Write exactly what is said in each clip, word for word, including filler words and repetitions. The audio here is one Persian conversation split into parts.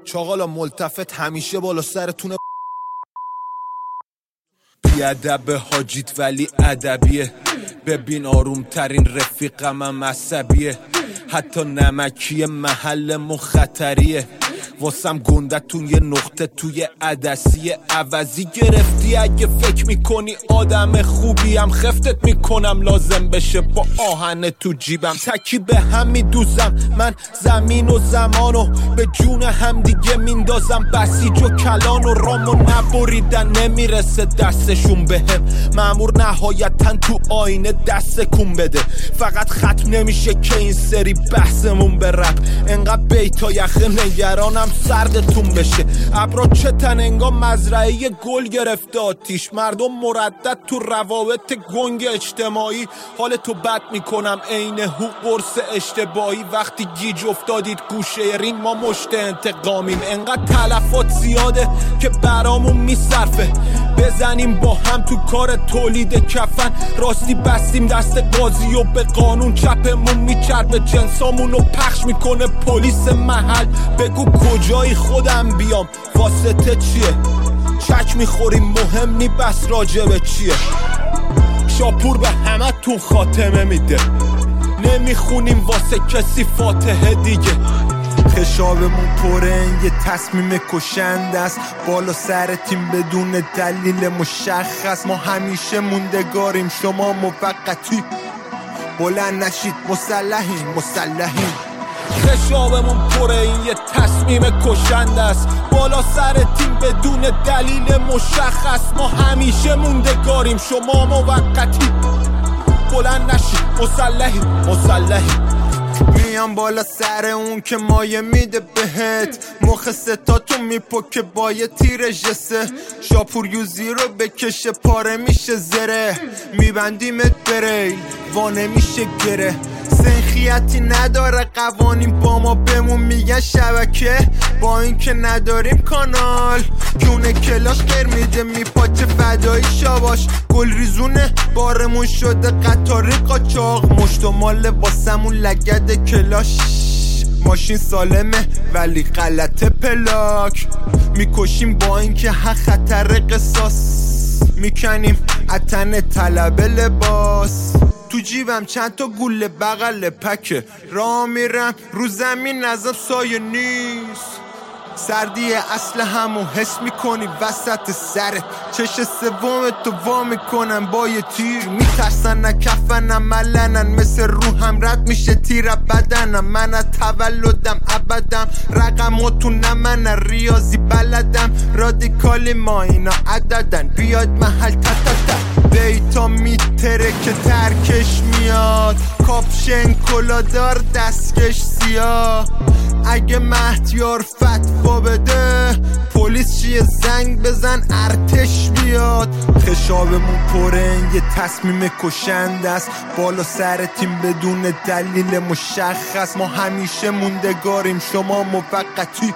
چاقالا ملتفت همیشه بالا سرتونه. بیادب حاجیت ولی ادبیه، ببین آروم ترین رفیقم هم عصبیه، حتی نمکی محل خطریه، واسم گندتون یه نقطه توی عدسیه. عوضی گرفتی اگه فکر میکنی آدم خوبیم، خفتت میکنم لازم بشه با آهن تو جیبم. تکی به هم میدوزم من زمین و زمانو، به جون هم دیگه میندازم بسیج و کلان و رامو نبریدن نمیرسه دستشون بهم. مامور نهایتاً تو آینه دست کن بده، فقط ختم نمیشه که این سری بحثمون به رپ. انقدر بیتا یخه نگرانم سردتون بشه. ابرا چتن انگار مزرعه گل گرفته آتیش، مردم مردد تو روابط گنگ اجتماعی. حال تو بد میکنم عین هو قرص اشتباهی. وقتی گیج افتادید گوشه رین ما مشت انتقامیم. انقدر تلفات زیاده که برامون میصرفه، بزنیم با هم تو کار تولید کفن. راستی بستیم دست قاضی و به قانون چپمون میچربه، جنسامونو پخش میکنه پلیس محل. بگو کجایی خودم بیام، واسطه چیه؟ چک میخوریم مهم نی بس راجبه چیه؟ شاپور به همه تون خاتمه میده، نمیخونیم واسه کسی فاتحه دیگه. خشابمون پره یه تصمیم کشنده است، بالا سر تیم بدون دلیل مشخص. ما همیشه موندگاریم شما موقتی، بلند نشید مسلحیم مسلحیم. خشابمون پره این یه تصمیم کشنده است، بالا سر تیم بدون دلیل مشخص. ما همیشه موندگاریم شما موقتی، بلند نشید مسلحیم مسلحیم. میام بالا سر اون که مایه میده بهت، مخ ستاتون میپکه با یه تیر جسه. شاپور یوزی رو بکشه پاره میشه زره، میبندیمت بریل وانه میشه گره. سنخیتی نداره قوانین با ما بمون میگن شبکه، با این که نداریم کانال. کونه کلاش غیر میده میپاچه فدایی شاباش، گل ریزونه بارمون شده قطاری قاچاق. مشتمال واسمون لگد کلاش، ماشین سالمه ولی غلط پلاک. میکشیم با این که ها خطر قصاص، میکنیم اتن طلب لباس. تو جیبم چند تا گوله بغل پکه، راه میرم رو زمین ازم سایه نیست. سردی اصل همو حس میکنی وسط سرت، چش سومت تو وا میکنن با یه تیر. میترسن نکفنم ملنن، مثل روحم رد میشه تیر بدنم. من از تولدم ابدم رقماتون نمنن، ریاضی بلدم رادیکالی ما اینا عددن. بیاد محل تتتت دیتا میتره که ترکش میاد، کاپشن کلادار دستکش سیاه. اگه مهدیار فتوا بده پلیس چیه زنگ بزن ارتش بیاد. خشابمون پره یه تصمیم کشنده است، بالا سر تیم بدون دلیل مشخص. ما همیشه موندگاریم شما موقتی،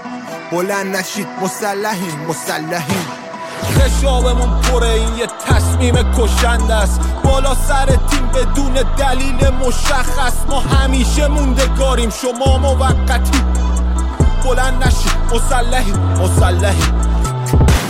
بلند نشید مسلحیم مسلحیم. خشابمون پره این یه تصمیم کشنده است، بالا سر تیم بدون دلیل مشخص. ما همیشه موندگاریم شما موقتی، بلند نشید مسلحیم مسلحیم.